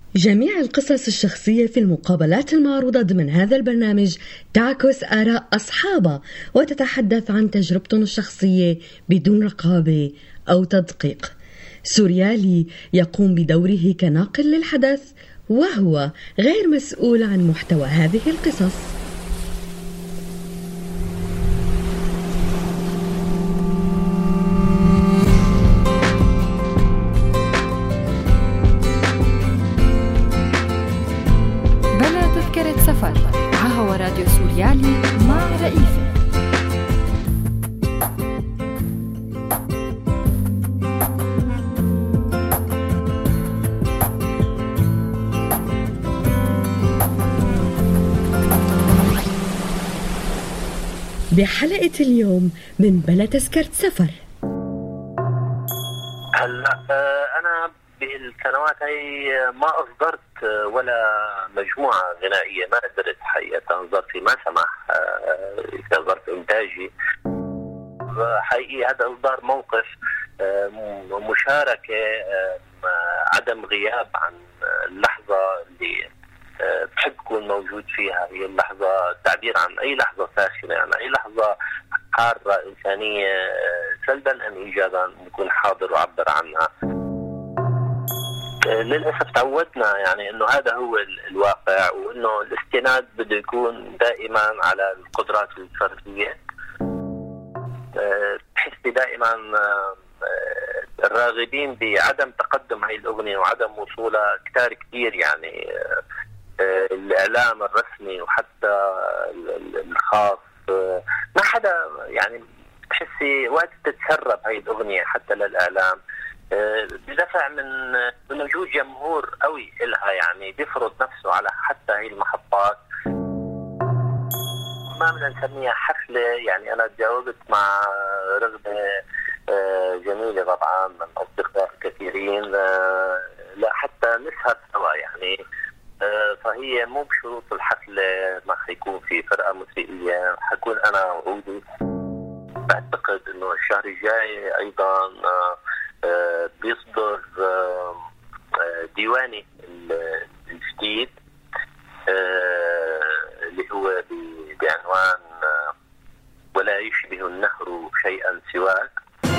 جميع القصص الشخصية في المقابلات المعروضة ضمن هذا البرنامج تعكس آراء أصحابها وتتحدث عن تجربتهم الشخصية بدون رقابة أو تدقيق. سوريالي يقوم بدوره كناقل للحدث وهو غير مسؤول عن محتوى هذه القصص. سفر عهوى راديو سوريالي مع رئيفة. بحلقة اليوم من بلا تذكرة سفر. هلا أنا بالسنوات هي ما أصدرت ولا مجموعة غنائية، ما قدرت حقيقة ظرفي ما سمح كظرف إنتاجي حقيقي. هذا إصدار موقف مشاركة، عدم غياب عن اللحظة اللي بحب كون موجود فيها. هي اللحظة التعبير عن أي لحظة ساخنة، عن أي لحظة حارة إنسانية سلبا أم إيجابا بكون حاضر وعبر عنها. للأسف تعودنا يعني أنه هذا هو الواقع، وأنه الاستناد بده يكون دائما على القدرات الفردية. بحس دائما الراغبين بعدم تقدم هاي الأغنية وعدم وصولها كتار كتير، يعني الإعلام الرسمي وحتى الخاص ما حدا، يعني بحسي وقت تتسرب هاي الأغنية حتى للإعلام بدفع من وجود جمهور قوي إلها، يعني بيفرض نفسه على حتى هاي المحطات. ما بدنا نسميها حفلة، يعني أنا تجاوبت مع رغبة جميلة طبعا من أصدقاء كثيرين لا حتى نسهر سوا، يعني فهي مو بشروط الحفلة ما حيكون في فرقة موسيقية، حكون أنا وعودي. بعتقد إنه الشهر الجاي أيضا بيصدر ديواني الجديد اللي هو بعنوان ولا يشبه النهر شيئا سواك.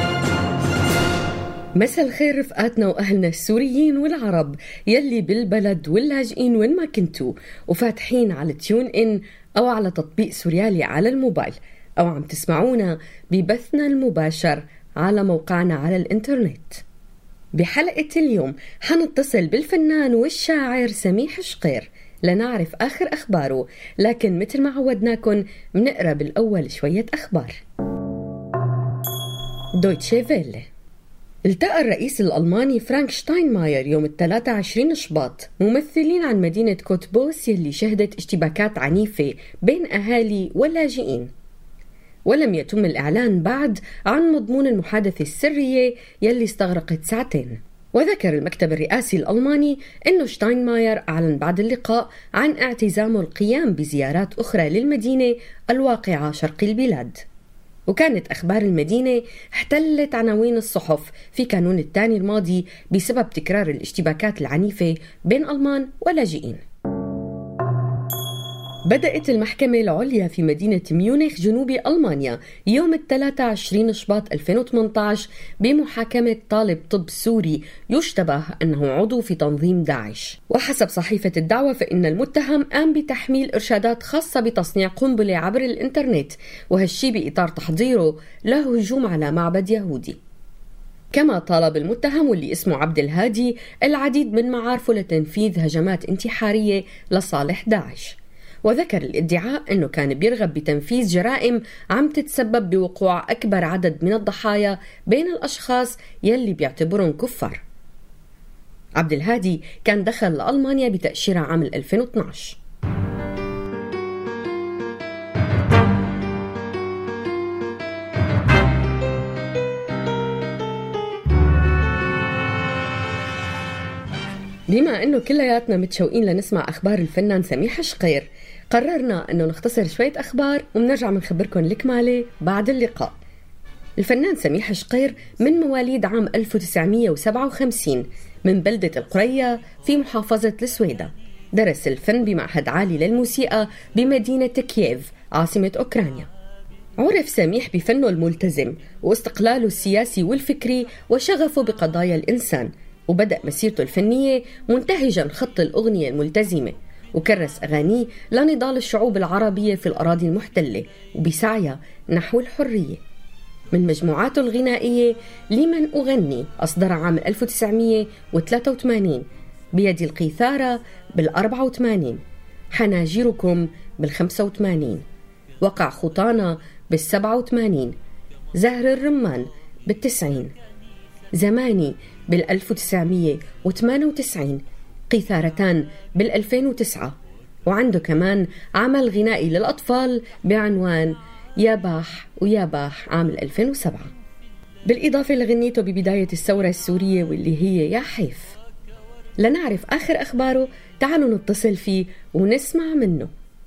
مساء الخير رفقاتنا وأهلنا السوريين والعرب يلي بالبلد واللاجئين وين ما كنتوا وفاتحين على تيون إن أو على تطبيق سوريالي على الموبايل، أو عم تسمعونا ببثنا المباشر على موقعنا على الإنترنت. بحلقة اليوم حنتصل بالفنان والشاعر سميح شقير لنعرف آخر أخباره، لكن مثل ما عودناكن منقرأ بالأول شوية أخبار. دويتشي فيلي. التقى الرئيس الألماني فرانك شتاينماير يوم 23 شباط ممثلين عن مدينة كوتبوس يلي شهدت اشتباكات عنيفة بين أهالي واللاجئين، ولم يتم الإعلان بعد عن مضمون المحادثة السرية يلي استغرقت ساعتين. وذكر المكتب الرئاسي الألماني أنه شتاينماير أعلن بعد اللقاء عن اعتزامه القيام بزيارات أخرى للمدينة الواقعة شرق البلاد. وكانت أخبار المدينة احتلت عناوين الصحف في كانون الثاني الماضي بسبب تكرار الاشتباكات العنيفة بين ألمان ولاجئين. بدأت المحكمة العليا في مدينة ميونخ جنوب ألمانيا يوم 23 شباط 2018 بمحاكمة طالب طب سوري يشتبه أنه عضو في تنظيم داعش. وحسب صحيفة الدعوة فإن المتهم قام بتحميل إرشادات خاصة بتصنيع قنبلة عبر الإنترنت، وهالشي بإطار تحضيره لهجوم على معبد يهودي. كما طالب المتهم واللي اسمه عبد الهادي العديد من معارفه لتنفيذ هجمات انتحارية لصالح داعش. وذكر الادعاء أنه كان بيرغب بتنفيذ جرائم عم تتسبب بوقوع أكبر عدد من الضحايا بين الأشخاص يلي بيعتبرون كفار. عبد الهادي كان دخل لألمانيا بتأشيرة عام 2012. بما أنه كلياتنا متشوقين لنسمع أخبار الفنان سميح شقير، قررنا أنه نختصر شوية أخبار ومنرجع منخبركن الكمالة بعد اللقاء. الفنان سميح شقير من مواليد عام 1957 من بلدة القرية في محافظة السويدة. درس الفن بمعهد عالي للموسيقى بمدينة كييف عاصمة أوكرانيا. عرف سميح بفنه الملتزم واستقلاله السياسي والفكري وشغفه بقضايا الإنسان، وبدأ مسيرته الفنية منتهجا خط الأغنية الملتزمة، وكرس أغانيه لنضال الشعوب العربية في الأراضي المحتلة وبسعيها نحو الحرية. من مجموعاته الغنائية لمن أغني أصدر عام 1983 بيدي القيثارة بال84، حناجركم بال85، وقع خطانا بال87، زهر الرمان بال90، زماني بال1998، قيثارتان بال2009، وعنده كمان عمل غنائي للأطفال بعنوان يا باح ويا باح عام 2007، بالإضافة لغنيته ببداية الثورة السورية واللي هي يا حيف. لنعرف آخر أخباره تعالوا نتصل فيه ونسمع منه.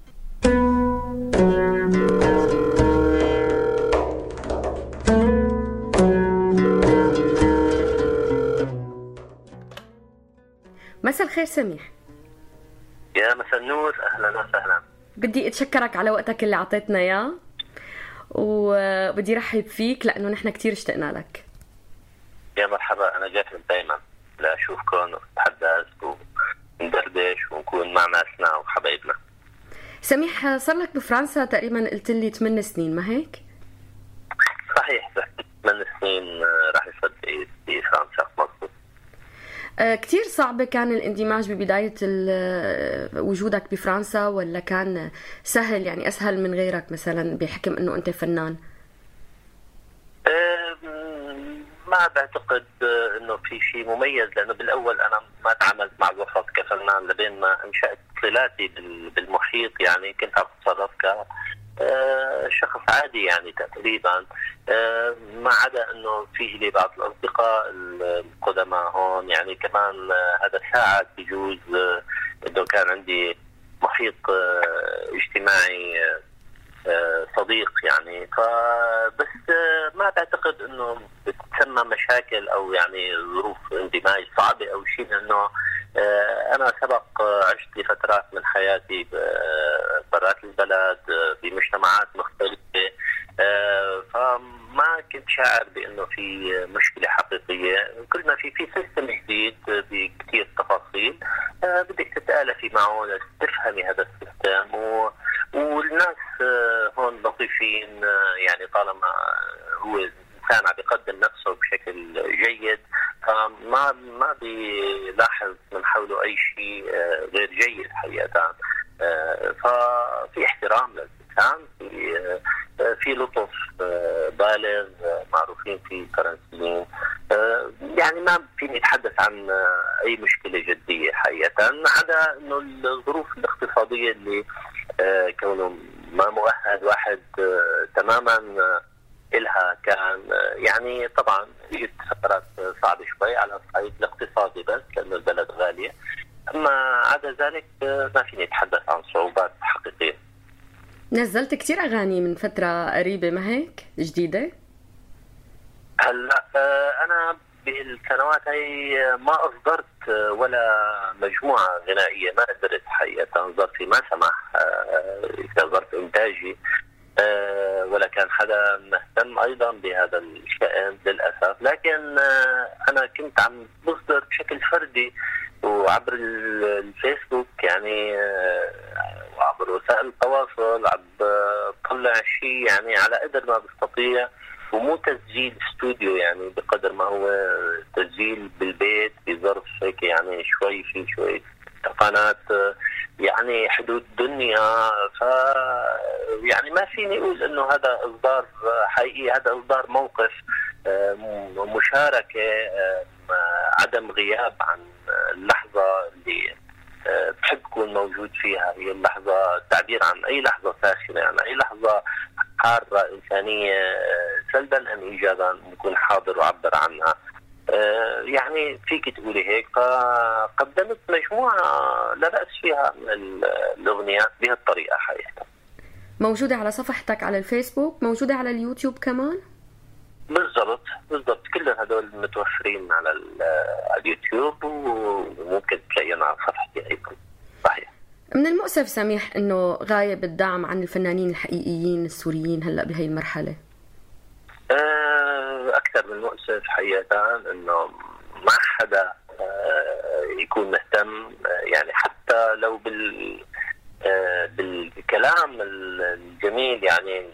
مساء الخير سميح. يا مساء النور، أهلا وسهلا. بدي أتشكرك على وقتك اللي عطيتنا إياه، وبدي رحب فيك لأنه نحن كتير اشتقنا لك. يا مرحبا، أنا جاهز دايما لأشوفكم ونتحدث وندردش ونكون مع ناسنا وحبايبنا. سميح، صار لك بفرنسا تقريبا قلت لي 8 سنين، ما هيك؟ صحيح، 8 سنين راح يصدق بفرنسا مظبوط. كتير صعب كان الاندماج ببداية وجودك بفرنسا، ولا كان سهل، يعني أسهل من غيرك مثلا بحكم أنه أنت فنان؟ ما بعتقد أنه في شيء مميز، لأنه بالأول أنا ما تعاملت مع الوسط كفنان لبين ما أنشأت صلاتي بالمحيط، يعني كنت عم أتصرف شخص عادي يعني تقريبا، ما عدا انه في لي بعض الاصدقاء القدماء هون، يعني كمان هذا ساعد بجوز انه كان عندي محيط اجتماعي صديق يعني، فبس ما بعتقد انه بتسمى مشاكل او يعني ظروف اندماج صعبه او شيء، لانه انا سبق عشت لفترات من حياتي برات البلد بمجتمعات مختلفه، فما كنت شاعر بانه في مشكله حقيقيه. كل ما في سيستم جديد بكثير تفاصيل بدك تتآلفي معه تفهمي هذا السيستم، والناس هون لطيفين، يعني طالما هو الانسان عم يقدم نفسه بشكل جيد ما بيلاحظ من حوله اي شيء غير جيد حقيقه. ففي احترام للانسان، في لطف بالغ معروفين فيه الفرنسيين، يعني ما فيني اتحدث عن اي مشكله جديه حقيقه، عدا انه الظروف الاقتصاديه اللي كونه ما مؤهل واحد تماما إلها، كان يعني طبعا جت فترات صعبة شوي على الصعيد الاقتصادي بس لأنه البلد غالية، أما عدا ذلك ما فيني أتحدث عن صعوبات حقيقية. نزلت كتير أغاني من فترة قريبة، ما هيك جديدة؟ هلا أنا بالسنوات هي ما أصدرت ولا مجموعة غنائية، ما قدرت حقيقة ظرفي ما سمح كظرف إنتاجي، ولا كان حدا مهتم أيضا بهذا الشأن للأسف، لكن أنا كنت عم بصدر بشكل فردي وعبر الفيسبوك يعني، وعبر وسائل التواصل، عم بطلع شيء يعني على قدر ما بستطيع، ومو تسجيل استوديو يعني بقدر ما هو تسجيل بالبيت بظرف هيك يعني شوي في شوي تقنات يعني حدود الدنيا. ف يعني ما فيني اقول انه هذا اصدار حقيقي، هذا اصدار موقف مشاركه، عدم غياب عن اللحظه اللي بحب كون موجود فيها، هي اللحظه التعبير عن اي لحظه ساخنه، عن اي لحظه حاره انسانيه سلبا ام ايجابا بكون حاضر وعبر عنها. يعني فيك تقولي هيك، فقدمت مجموعة لا بأس فيها من الأغنيات بهالطريقة حقيقة. موجودة على صفحتك على الفيسبوك، موجودة على اليوتيوب كمان؟ بالضبط كل هذول متوفرين على اليوتيوب، وممكن تلاقينا على صفحتي أيضا. صحيح. من المؤسف سميح انه غايب الدعم عن الفنانين الحقيقيين السوريين هلا بهي المرحله. اكثر من مؤسف حقيقه انه ما حدا يكون مهتم، يعني حتى لو بالكلام الجميل، يعني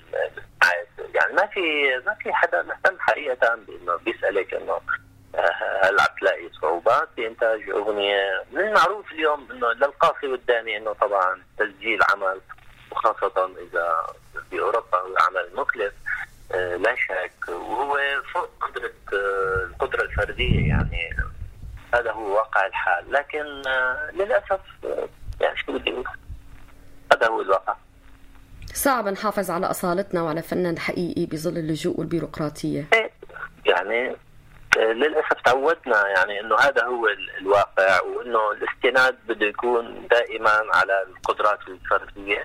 ما في حدا مهتم حقيقه بانه بيسالك انه هل عم تلاقي صعوبات بإنتاج أغنية؟ من المعروف اليوم إنه للقاصي والداني إنه طبعا تسجيل عمل، وخاصة إذا في أوروبا هو عمل مكلف لا شك، وهو فوق القدرة الفردية، يعني هذا هو واقع الحال. لكن للأسف يعني شو بدي أقول، هذا هو الواقع. صعب نحافظ على أصالتنا وعلى فننا الحقيقي بظل اللجوء والبيروقراطية. يعني للأسف تعودنا يعني إنه هذا هو الواقع، وإنه الاستناد بده يكون دائما على القدرات الفردية.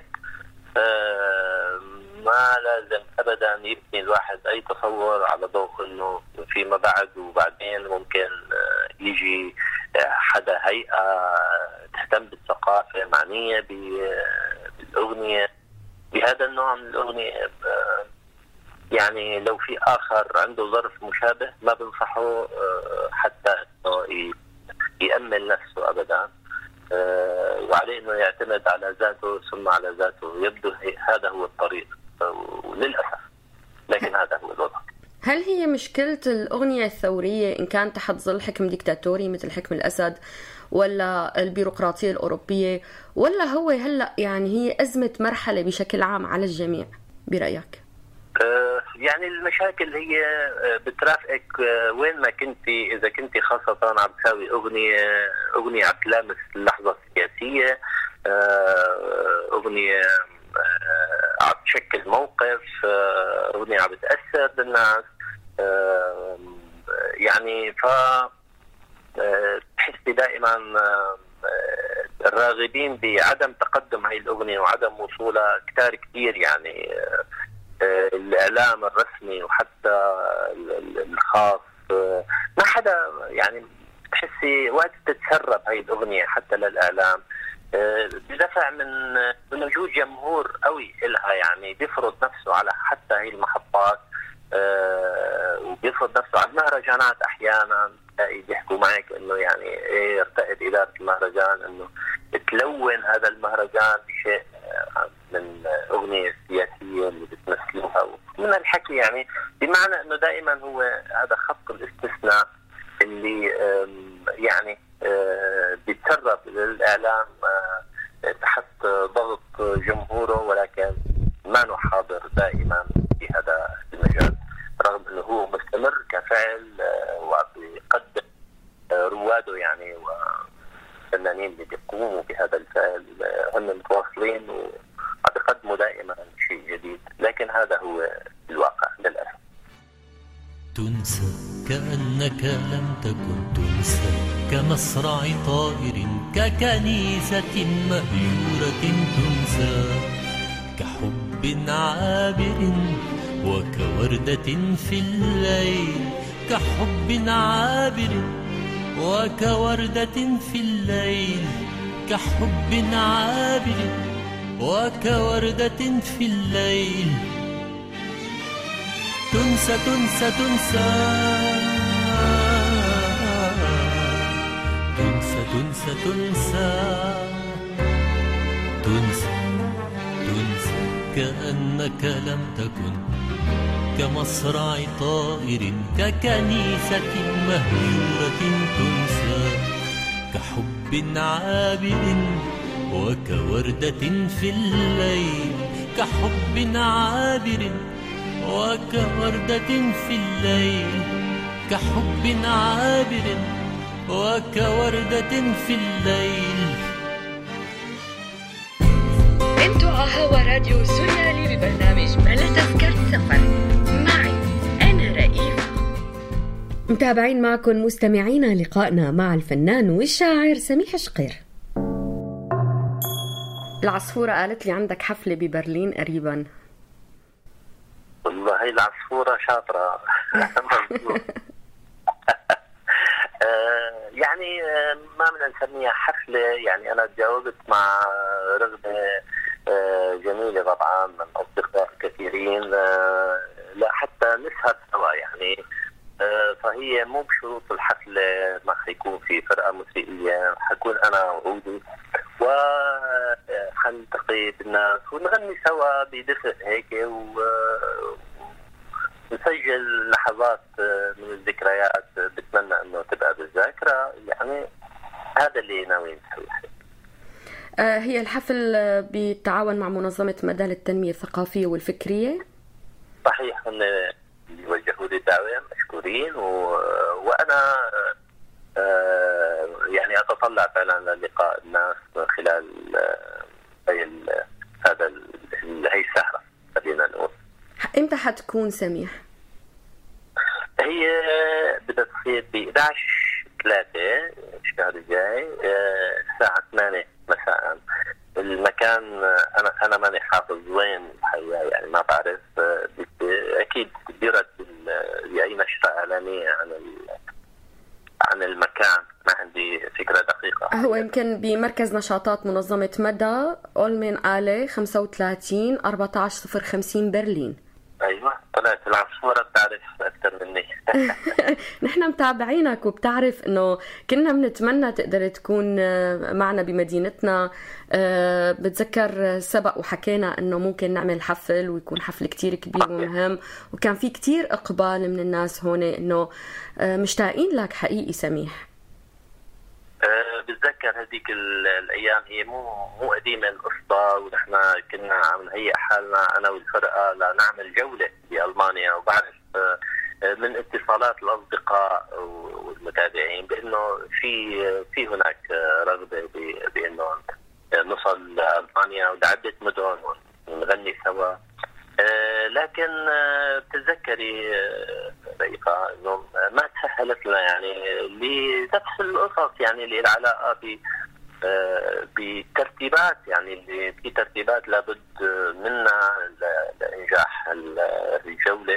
ما لازم أبدا يبني الواحد أي تصور على ضوء إنه فيما بعد وبعدين ممكن يجي حدا هيئة تهتم بالثقافة معنية بالأغنية، بهذا النوع من الأغنية. يعني لو في آخر عنده ظرف مشابه ما بنصحه حتى إنه يأمل نفسه أبدا، وعليه إنه يعتمد على ذاته ثم على ذاته. يبدو هذا هو الطريق وللأسف، لكن هذا هو الوضع. هل هي مشكلة الأغنية الثورية إن كان تحت ظل حكم ديكتاتوري مثل حكم الأسد، ولا البيروقراطية الأوروبية، ولا هو هلأ يعني هي أزمة مرحلة بشكل عام على الجميع برأيك؟ يعني المشاكل هي بترافقك وين ما كنتي. إذا كنتي خاصة عم تساوي أغنية عم تلامس اللحظة السياسية، أغنية عم تشكل موقف، أغنية عم بتأثر بالناس، يعني تحسي دائما الراغبين بعدم تقدم هاي الأغنية وعدم وصولها كتير يعني الإعلام الرسمي وحتى الخاص ما حدا، يعني تحسي وقت تتسرب هاي الأغنية حتى للإعلام بدفع من وجود جمهور قوي إلها، يعني بيفرض نفسه على حتى هاي المحطات، وبيفرض نفسه على المهرجانات. أحيانا بيحكوا معك إنه يعني ارتأت إدارة المهرجان إنه تلون هذا المهرجان بشيء من أغنية سياسية اللي بتمثلوها من الحكي، يعني بمعنى إنه دائما هو هذا خط الاستثناء اللي يعني بيتسرب للإعلام تحت ضغط جمهوره، ولكن ما نو حاضر دائما في هذا المجال، رغم إنه هو مستمر كفعل وبيقدم رواده يعني والفنانين اللي بيقوموا بهذا الفعل هم متواصلين وبيقدموا دائما شيء جديد. لكن هذا هو الواقع للأسف. تنسى كأنك لم تكن تنسى، كمصرع طائر، ككنيسة مهجورة تنسى، كحب عابر وكوردة في الليل، كحب عابر وكوردة في الليل، كحب عابر وكوردة في الليل. تنسى تنسى تنسى تنسى تنسى تنسى تنسى تنسى كأنك لم تكن، كمصرع طائر، ككنيسة مهجورة تنسى، كحب عابر وكوردة في الليل، كحب عابر وكوردة في الليل، كحب عابر وكوردة في الليل. انتوا على راديو سوريالي ببرنامج بلا تذكرة سفر معي أنا رئيفة. متابعين معكم مستمعينا لقائنا مع الفنان والشاعر سميح شقير. العصفورة قالت لي عندك حفلة ببرلين قريبا. والله هاي العصفورة شاطرة. يعني ما بدنا نسميها حفلة، يعني أنا تجاوبت مع رغبة جميلة طبعا من أصدقاء كثيرين لا حتى نسهر سوا يعني. فهي مو بشروط الحفلة ما حيكون في فرقة موسيقية، حكون أنا وعودي وحنلتقي بالناس ونغني سوا بدفء هيك ونسجل لحظات من الذكريات بتمنى انه تبقى بالذاكرة. يعني هذا اللي ناويين نسويه. هي الحفل بالتعاون مع منظمة مدى للتنمية الثقافية والفكرية؟ صحيح، هم اللي وجهوا لي الدعوة مشكورين وأنا يعني أتطلع فعلا للقاء الناس خلال هي السهرة. خلينا نقول امتى حتكون سميح؟ هي بدها تصير ب 11/3 الشهر الجاي الساعة 8 مساء. المكان أنا ماني حافظ وين الحقيقة، يعني ما بعرف. أكيد بيرد بأي نشرة إعلامية عن المكان، ما عندي فكرة دقيقة. هو يمكن بمركز نشاطات منظمة مدى أولمن آلي 35 14 برلين. أيوة، طلعت العصفورة بتعرف أكثر مني. نحن متابعينك وبتعرف إنه كنا بنتمنى تقدر تكون معنا بمدينتنا. بتذكر سبق وحكينا إنه ممكن نعمل حفل ويكون حفل كتير كبير ومهم، وكان في كتير إقبال من الناس هون إنه مشتاقين لك حقيقي سميح. بتذكر هذيك الايام هي مو قديمه القصه، ونحن كنا عم نهيئ حالنا انا والفرقه لنعمل جوله بالمانيا. وبعرف من اتصالات الاصدقاء والمتابعين بانه في هناك رغبه بانه نصل لالمانيا ولعده مدن ونغني سوا. لكن بتتذكري رقيقة انه ما تسهلت لنا يعني لنفس القصص، يعني اللي العلاقة بترتيبات، يعني اللي في ترتيبات لابد منها لإنجاح الجولة.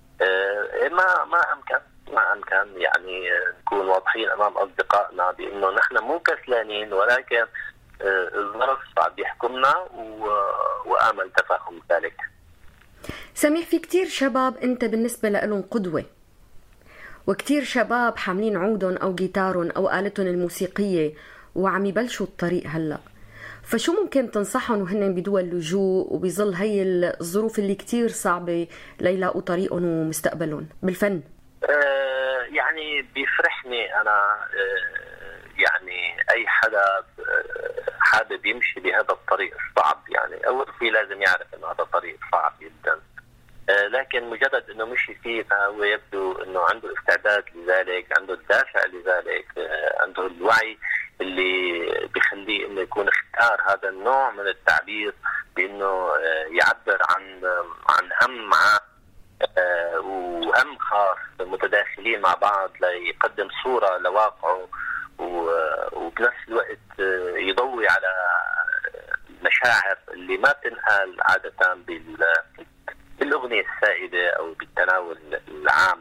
ما أمكن يعني نكون واضحين أمام أصدقائنا بأنه نحن مو كسلانين، ولكن الظرف صعب يحكمنا وآمل تفهم ذلك. سميح، في كتير شباب انت بالنسبة لهم قدوة، وكتير شباب حاملين عودهم او جيتارهم او آلتهم الموسيقية وعم يبلشوا الطريق هلأ، فشو ممكن تنصحهم وهن بدول اللجوء وبظل هي الظروف اللي كتير صعبة ليلاقوا طريقهم ومستقبلهم بالفن؟ يعني بيفرحني أنا يعني أي حدا حابب يمشي بهذا الطريق الصعب. يعني أول شيء لازم يعرف أنه هذا طريق صعب جدا، لكن مجرد أنه مشي فيه فهو يبدو أنه عنده استعداد لذلك، عنده الدافع لذلك، عنده الوعي اللي بيخليه أنه يكون اختار هذا النوع من التعبير بأنه يعبر عن هم معاه وهم خاص متداخلين مع بعض ليقدم صورة لواقعه، وبنفس الوقت يضوي على المشاعر اللي ما تنقال عادة بالأغنية السائدة أو بالتناول العام.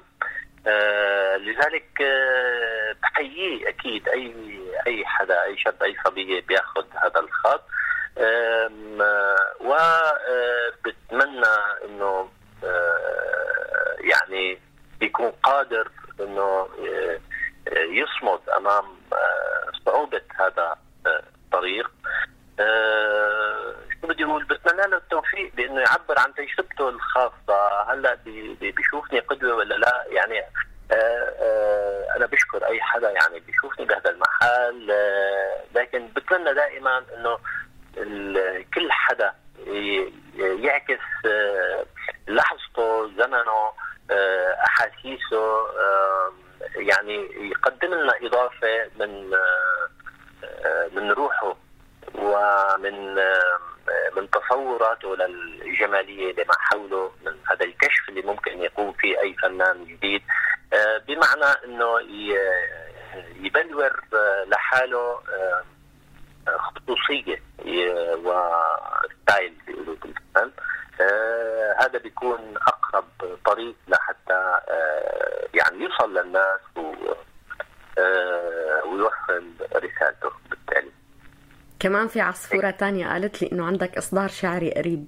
لذلك بحييه أكيد أي حدا، أي شاب، أي صبية بياخد هذا الخط، وبتمنى إنه يعني يكون قادر إنه يصمد أمام صعوبة هذا الطريق. شو بدي أقول، بتمنى له التوفيق بأنه يعبر عن تجربته الخاصة. هلأ بيشوفني قدوة ولا لا؟ يعني أنا بشكر أي حدا يعني بيشوفني بهذا المحل، لكن بتمنى دائما أنه كل حدا يعكس لحظته، زمنه، أحاسيسه، يعني يقدم لنا إضافة من روحه ومن تصوراته للجمالية لما حوله، من هذا الكشف اللي ممكن يقوم فيه أي فنان جديد، بمعنى أنه يبلور لحاله خصوصية وستايل بيقولوا بالفن. هذا بيكون أقرب طريق لحتى يعني يوصل للناس ويوصل رسالته بالتالي. كمان في عصفورة تانية قالت لي إنه عندك إصدار شعري قريب.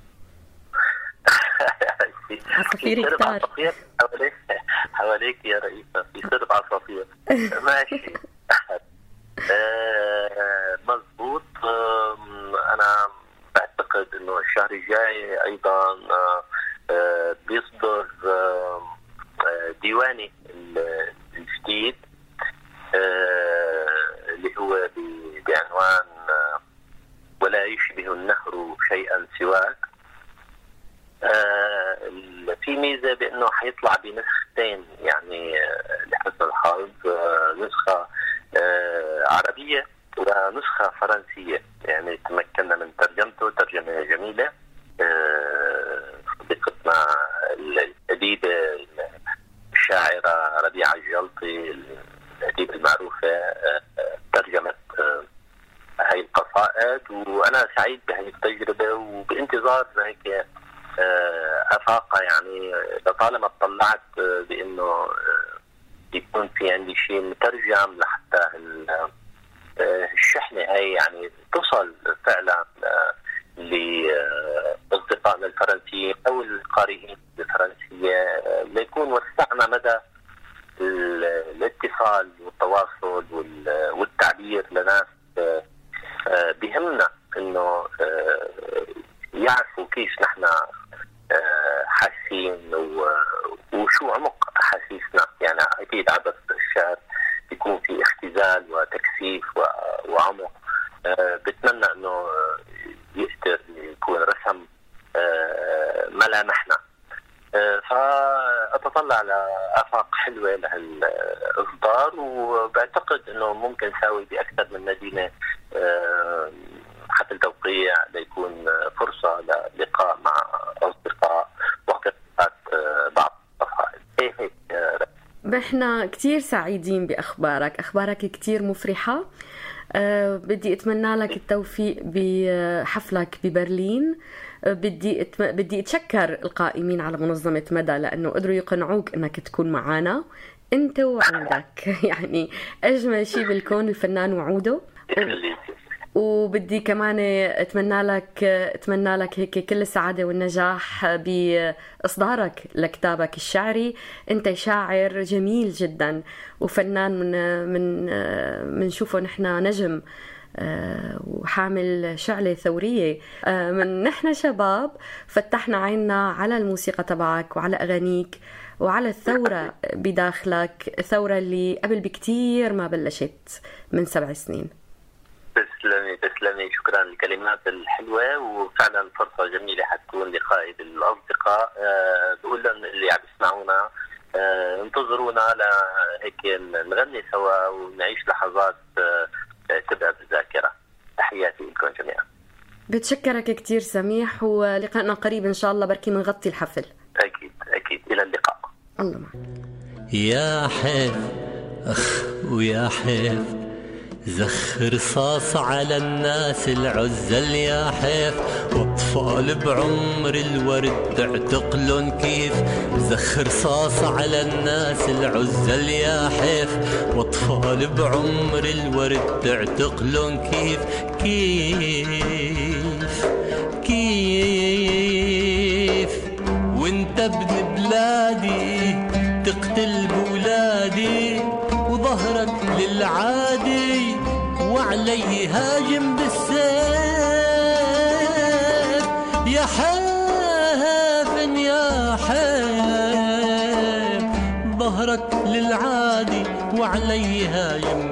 عصافير كتار حواليك يا رئيسة، في سرب عصافير. ماشي. مضبوط. أنا بعتقد إنه الشهر الجاي أيضا بيصدر ديواني الجديد اللي هو بعنوان ولا يشبه النهر شيئا سواك. في ميزة بأنه حيطلع بنسختين، يعني لحسن الحظ نسخة عربية ونسخة فرنسية، يعني تمكنا من ترجمته ترجمة جميلة صديقتنا الأديبة الشاعرة ربيعة الجلطي الأديبة المعروفة ترجمت هاي القصائد، وأنا سعيد بهذه التجربة وبانتظار هيك أفاقة. يعني لطالما اطلعت بأنه يكون في عندي شيء مترجم لحتى الشحنة هاي يعني تصل فعلا لأصدقائنا الفرنسيين أو القارئين الفرنسية، ليكون وسعنا مدى الاتصال والتواصل والتعبير لناس بهمنا إنه يعرفوا كيف نحن حاسين وشو عمق أحاسيسنا. يعني أكيد عبر الشعر يكون في اختزال وتكثيف وعمق. بتمنى إنه يقدر يكون رسم ملامحنا. فأتطلع لآفاق حلوة لهالإصدار، وبعتقد إنه ممكن ساوي بأكثر من مدينة حتى التوقيع ليكون فرصة للقاء مع أصدقاء وقراءة بعض القصائد. هيك احنا كتير سعيدين بأخبارك، أخبارك كتير مفرحة. بدي أتمنى لك التوفيق بحفلك ببرلين. بدي أتشكر القائمين على منظمة مدى لأنه قدروا يقنعوك أنك تكون معانا أنت وعودك. يعني أجمل شيء بالكون الفنان وعوده. وبدي كمان أتمنى لك هيك كل السعادة والنجاح بإصدارك لكتابك الشعري. أنت شاعر جميل جدا وفنان من شوفه نحن نجم وحامل شعلة ثورية. من نحن شباب فتحنا عيننا على الموسيقى تبعك وعلى أغانيك وعلى الثورة بداخلك، الثورة اللي قبل بكتير ما بلشت من 7 سنين. تسلمي، شكرا للكلمات الحلوة، وفعلا فرصة جميلة حتكون لقائي بالأصدقاء. بقول لهم اللي عم يسمعونا انتظرونا لهيك نغني سوا ونعيش لحظات تبقى بالذاكرة. تحياتي لكم جميعا. بتشكرك كتير سميح، ولقائنا قريب إن شاء الله، بركي منغطي الحفل. أكيد إلى اللقاء. الله معك. يا حيف ويا حيف زخ رصاص على الناس العزل، يا حيف واطفال بعمر الورد اعتقلن كيف. زخ رصاص على الناس العزل، يا حيف واطفال بعمر الورد اعتقلن كيف. وانت ابن بلادي تقتل بولادي وظهرك للعادي وعلي هاجم بالسيف. يا حافن يا حيف ظهرك للعادي وعلي هاجم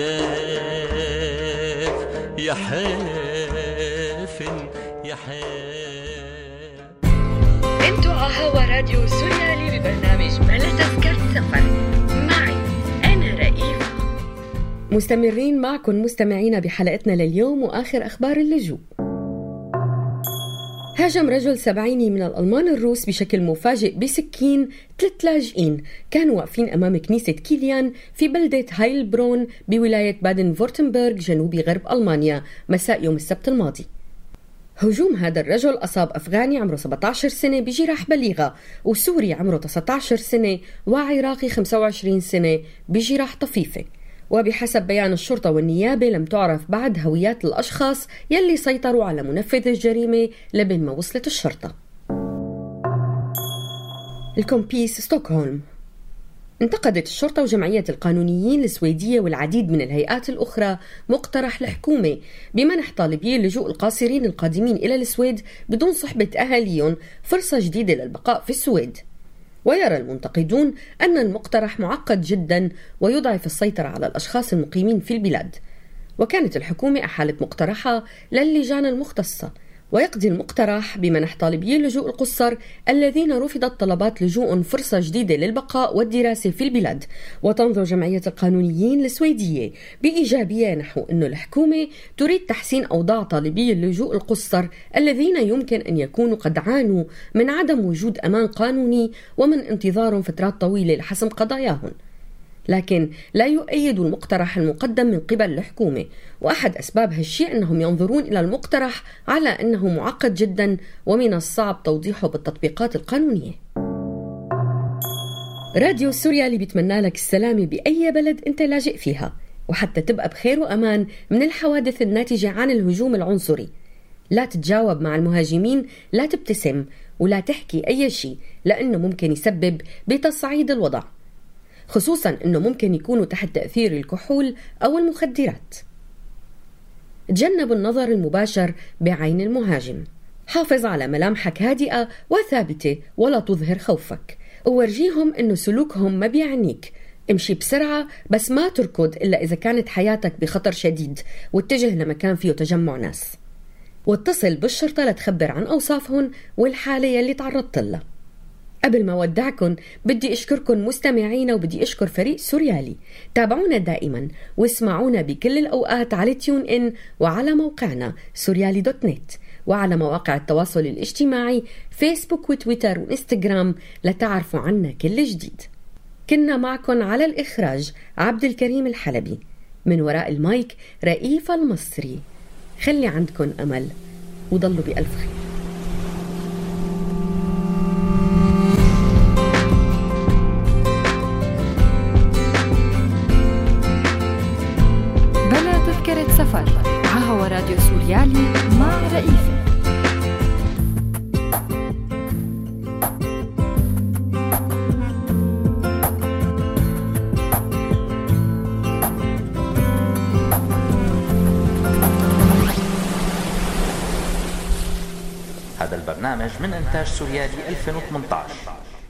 بالسيف. يا حافن يا حيف. انتوا على هوا راديو سوريالي ببرنامج بلا تذكرة سفر معي أنا رئيفة. مستمرين معكم مستمعينا بحلقتنا لليوم وآخر أخبار اللجوء. هاجم رجل 70 من الألمان الروس بشكل مفاجئ بسكين 3 لاجئين كانوا واقفين أمام كنيسة كيليان في بلدة هايلبرون بولاية بادن فورتنبرغ جنوب غرب ألمانيا مساء يوم السبت الماضي. هجوم هذا الرجل أصاب أفغاني عمره 17 سنة بجراح بليغة، وسوري عمره 19 سنة، وعراقي 25 سنة بجراح طفيفة. وبحسب بيان الشرطة والنيابة لم تعرف بعد هويات الأشخاص يلي سيطروا على منفذ الجريمة لبين ما وصلت الشرطة. الكومبيس ستوكهولم. انتقدت الشرطة وجمعية القانونيين السويدية والعديد من الهيئات الأخرى مقترح الحكومة بمنح طالبي اللجوء القاصرين القادمين إلى السويد بدون صحبة أهاليهم فرصة جديدة للبقاء في السويد. ويرى المنتقدون أن المقترح معقد جدا ويضعف السيطرة على الأشخاص المقيمين في البلاد. وكانت الحكومة أحالت مقترحها للجان المختصة. ويقضي المقترح بمنح طالبي اللجوء القُصّر الذين رفضت طلبات لجوء فرصة جديدة للبقاء والدراسة في البلاد. وتنظر جمعية القانونيين السويدية بإيجابية نحو أن الحكومة تريد تحسين أوضاع طالبي اللجوء القُصّر الذين يمكن أن يكونوا قد عانوا من عدم وجود أمان قانوني ومن انتظار فترات طويلة لحسم قضاياهم. لكن لا يؤيد المقترح المقدم من قبل الحكومة، وأحد أسباب هالشيء أنهم ينظرون إلى المقترح على أنه معقد جدا ومن الصعب توضيحه بالتطبيقات القانونية. راديو سوريالي بيتمنى لك السلامة بأي بلد أنت لاجئ فيها، وحتى تبقى بخير وأمان من الحوادث الناتجة عن الهجوم العنصري. لا تتجاوب مع المهاجمين، لا تبتسم، ولا تحكي أي شيء لأنه ممكن يسبب بتصعيد الوضع، خصوصاً أنه ممكن يكونوا تحت تأثير الكحول أو المخدرات. تجنب النظر المباشر بعين المهاجم. حافظ على ملامحك هادئة وثابتة ولا تظهر خوفك، وورجيهم أنه سلوكهم ما بيعنيك. امشي بسرعة بس ما تركض إلا إذا كانت حياتك بخطر شديد، واتجه لمكان فيه تجمع ناس. واتصل بالشرطة لتخبر عن أوصافهم والحالة يلي تعرضت لها. قبل ما ودعكن بدي أشكركن مستمعينا، وبدي أشكر فريق سوريالي. تابعونا دائما واسمعونا بكل الأوقات على تيون إن وعلى موقعنا سوريالي.net، وعلى مواقع التواصل الاجتماعي فيسبوك وتويتر وإنستغرام لتعرفوا عنا كل جديد. كنا معكن على الإخراج عبد الكريم الحلبي، من وراء المايك رئيف المصري. خلي عندكن أمل وضلوا بألف خير. سفر عهوى راديو سوريالي مع رئيفة. هذا البرنامج من إنتاج سوريالي 2018.